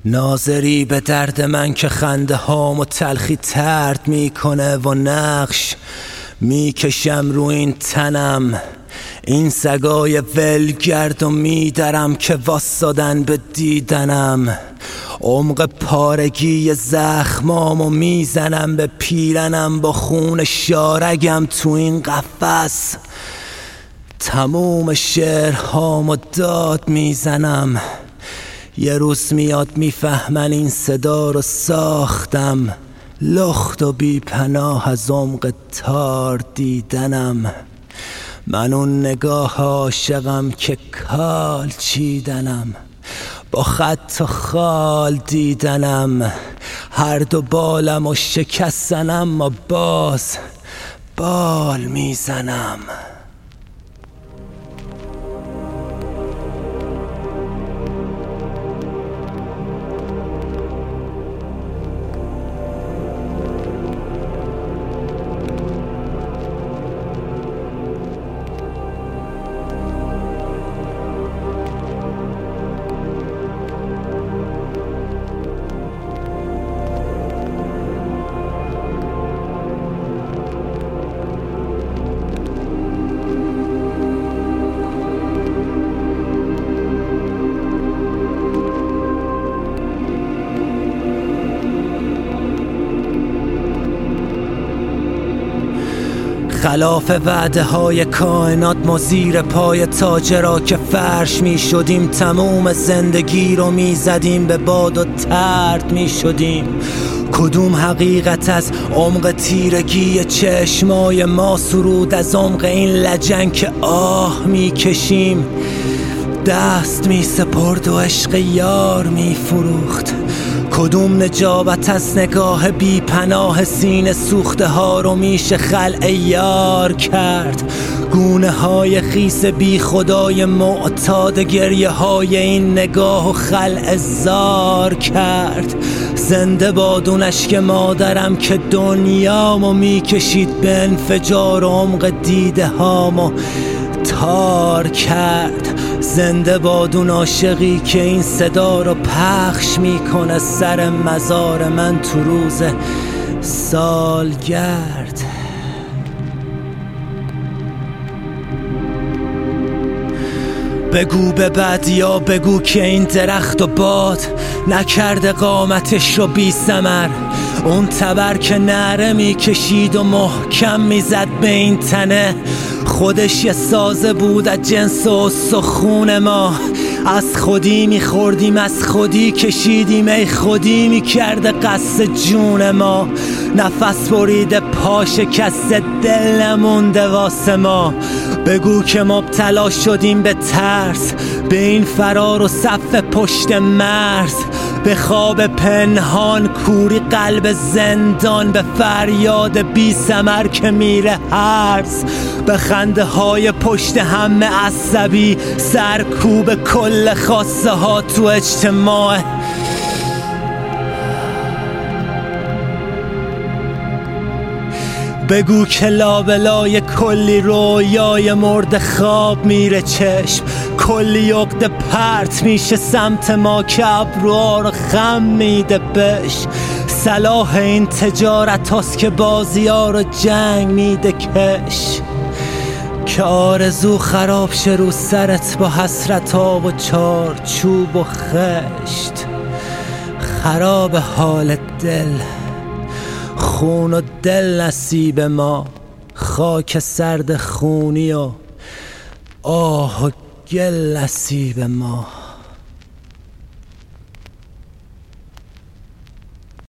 ناظری به درد من که خنده هامو تلخی ترد میکنه و نقش میکشم رو این تنم، این سگای ولگرد و میدرم که واسادن به دیدنم. عمق پارگی زخمامو میزنم به پیرنم، با خون شارگم تو این قفس تموم شعرهامو داد میزنم. یه روز میاد میفهمن این صدا رو ساختم، لخت و بی پناه از عمق تار دیدنم. من اون نگاه عاشقم که کال چیدنم، با خط و خال دیدنم. هر دو بالم و شکستن اما باز بال میزنم. خلاف وعده های کائنات ما زیر پای تاجرا که فرش می شدیم، تموم زندگی رو می زدیم به باد و ترد می شدیم. کدوم حقیقت از عمق تیرگی چشمای ما سرود از عمق این لجن که آه می کشیم؟ دست می سپرد و عشق یار می فروخت. کدوم نجابت از نگاه بی پناه سینه سوخته ها رو میشه خلع یار کرد؟ گونه های خیس بی خدای معتاد گریه های این نگاه و خلع زار کرد. زنده بادون اشک مادرم که دنیامو میکشید به انفجار و عمق دیده هامو تار کرد. زنده بادون عاشقی که این صدا رو پخش میکنه سر مزار من تو روز سالگرد. بگو به بعدیا بگو که این درخت و باد نکرده قامتش رو بی ثمر. اون تبر که نعره میکشید و محکم میزد به این تنه، خودش یه سازه بود از جنس استخون ما. از خودی میخوردیم، از خودی کشیدیم، ای خودی میکرده قصد جون ما. نفس بریده پا شکسته دل نمونده واسه ما. بگو که مبتلا شدیم به ترس، به این فرار و صف پشت مرز، به خواب پنهان کوری قلب زندان، به فریاد بی ثمر که میره هرز، به خنده های پشت هم عصبی، سرکوب کل خواسته ها تو اجتماع. بگو که لابلای کلی رویای مرد خواب میره چشم، کلی عقده پرت میشه سمت ما که ابروها رو خم میده بش. صلاح این تجارت هاست که بازی ها رو جنگ میده کش، که آرزو خراب شه رو سرت با حسرت ها و چارچوب و خشت. خراب حال دل، خون و دل نصیب ما، خاک سرد خونی و آه و گل نصیب ما.